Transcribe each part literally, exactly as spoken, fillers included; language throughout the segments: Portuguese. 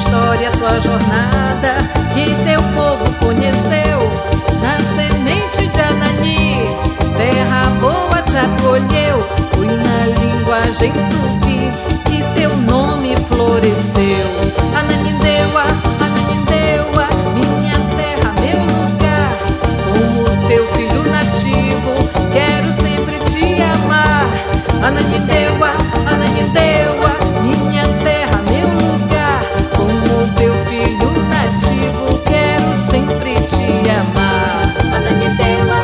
história, tua jornada, que teu povo conheceu. Na semente de Anani, terra boa te acolheu. Foi na linguagem tupi que teu nome floresceu. Ananindeua, Ananindeua, minha terra, meu lugar. Como teu filho nativo, quero sempre te amar. Ananindeua, Ananindeua, minha terra, meu lugar. Como teu filho nativo, quero sempre te amar. Ananindeua,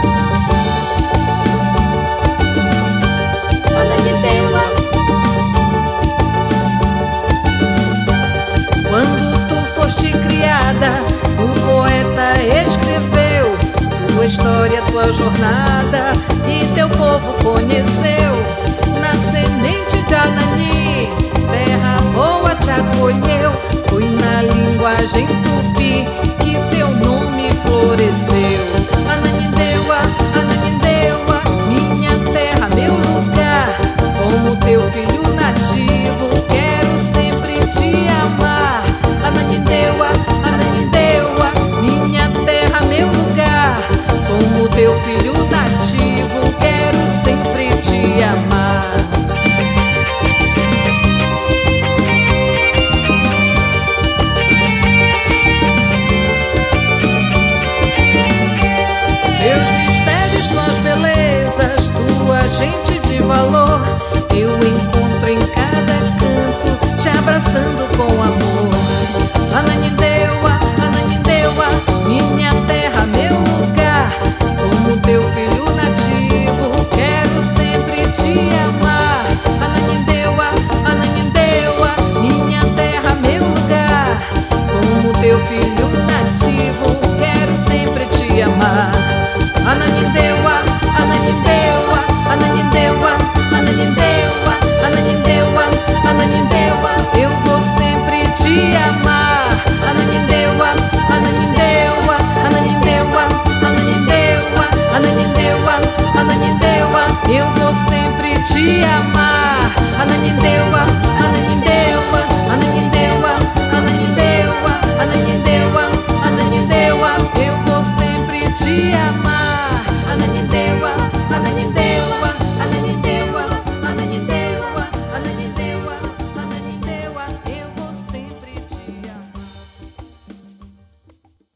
Ananindeua. Quando tu foste criada, o poeta escreveu tua história, tua jornada, e teu povo conheceu. Na semente de Anani, terra boa te acolheu. Foi na linguagem tupi que teu nome floresceu. Ananindeua, Ananindeua, minha terra, meu lugar. Como teu filho nativo, quero sempre te amar. Ananindeua, Ananindeua, minha terra, meu lugar. Como teu filho nativo, quero sempre te amar. Teus mistérios, tuas belezas, tua gente de valor, eu encontro em cada canto, te abraçando com amor. Ananindeua, Ananindeua, minha terra, meu lugar. Como teu filho nativo, quero sempre te amar. Ananindeua, Ananindeua, minha terra, meu lugar. Como teu filho nativo, quero sempre te amar. Ananindeua, Ananindeua, Ananindeua, Ananindeua, Ananindeua, Ananindeua, eu vou sempre te amar. Ananindeua, Ananindeua, Ananindeua, Ananindeua, Ananindeua, Ananindeua, eu vou sempre te amar. Ananindeua, Ananindeua.